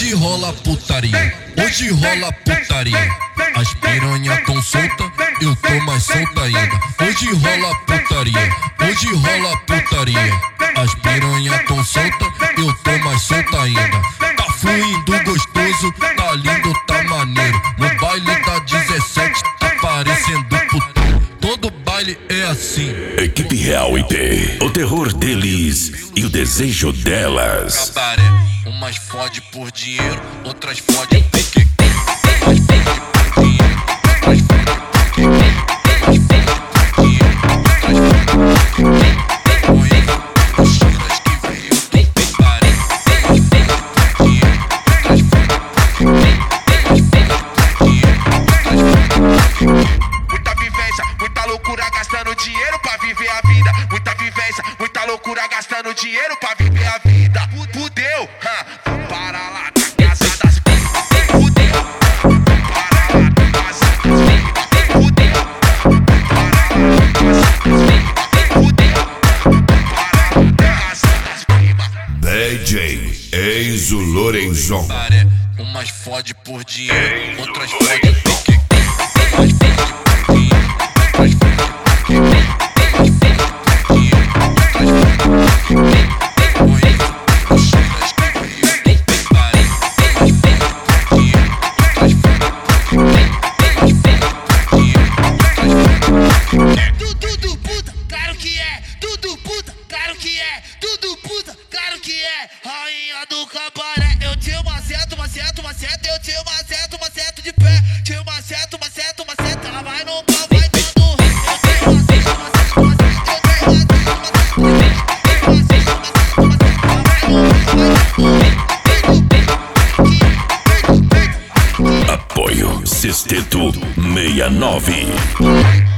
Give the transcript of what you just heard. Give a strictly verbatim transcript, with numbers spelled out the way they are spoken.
Hoje rola putaria, hoje rola putaria. As piranha tão solta, eu tô mais solta ainda. Hoje rola putaria, hoje rola putaria. As piranha tão solta, eu tô mais solta ainda. Tá fluindo gostoso, tá lindo, tá maneiro. No baile da dezessete, tá parecendo puteiro. Todo baile é assim. Equipe Real I P, o terror deles e o desejo delas. Cabaré, umas fode por dinheiro, outras fode porque umas fode por dinheiro, outras fode porque umas fode por dinheiro, outras fode porque conheço mochilas que veio do cabaré. Umas fode por dinheiro, outras fode porque umas fode por dinheiro, outras fode porque. Muita vivência, muita loucura gastando dinheiro pra viver a vida. Muita vivência, muita loucura gastando dinheiro pra viver a vida. Fudeu, hum, para lá da casa das vidas. Fudeu, para lá da casa das vidas. Fudeu, para lá da casa das vidas. Fudeu, para lá da casa das vidas. D J Enzo Lorenzon. Umas fode por dinheiro, outras fode porque umas fode por dinheiro, outras fode porque umas fode por dinheiro, outras fode porque conheço mochilas que veio do cabaré. Umas fode por dinheiro, outras fode porque umas fode por dinheiro, outras fode porque. Tudo puta, claro que é. Tudo puta, claro que é. Tudo puta, claro que é. Rainha do cabaré. Eu tinha uma seta, uma seta, uma seta. Eu tinha uma seta, uma seta de pé. Tinha uma seta, uma seta, uma seta. Ela vai no pau, vai dando. Eu tenho uma seta, uma seta, uma seta. Eu tenho uma seta, uma seta de pé. Tenho uma seta, uma seta, uma seta. Ela vai no pau, vai dando. Apoio Sexteto sessenta e nove.